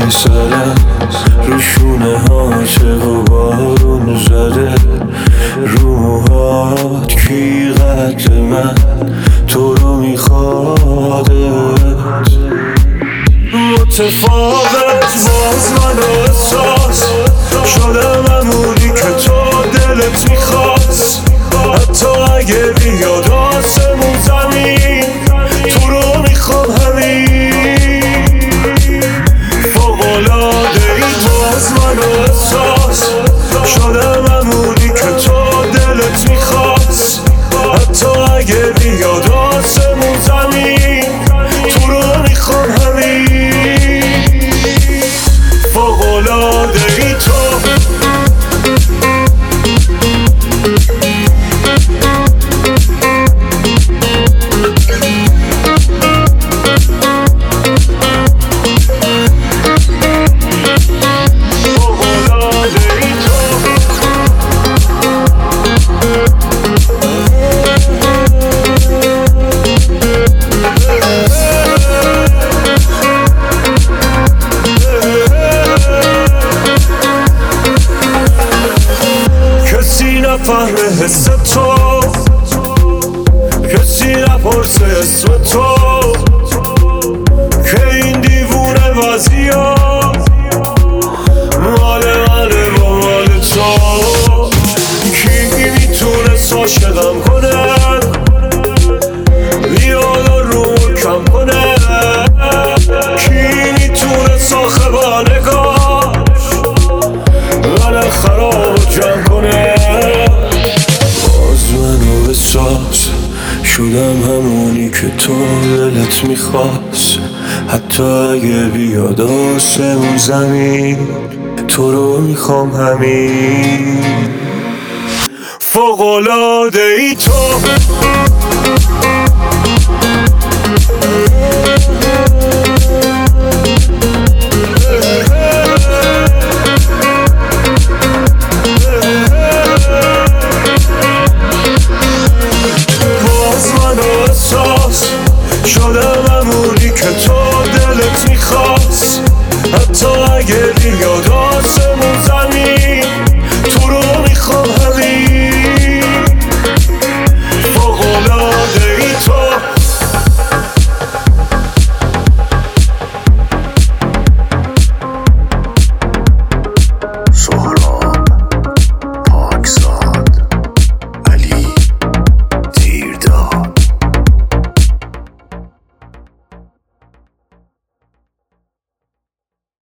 سرم رو شونه هاته و بارون زده رو موهات کی قد من تو رو میخوادت متفاوت باز من احساس شدم همونی که تو دلت میخواست حتی اگه بیاد آسمون زمین تو رو میخوام همین فوق‌العاده ای باز من احساس شدم همونی که تو دلت میخواست حتی اگه بیاد آسمون زمین تو رو میخوام همین فوق‌العاده ای تو نفهمه حس تو کسی نپرسه اسم تو که این دیوونه وضعیت مال منه با مال تو کی میتونه عاشقم کنه بیاد و رو کم کنه کی میتونه صاحب نگاش من خراب جمع کنه احساس شدم همونی که تو دلت میخواست حتی اگه بیاد آسمون زمین تو رو میخوام همین فوق‌العاده ای تو شدم همونی که تو دلت میخواست حتی اگه بیاد آسمون زمین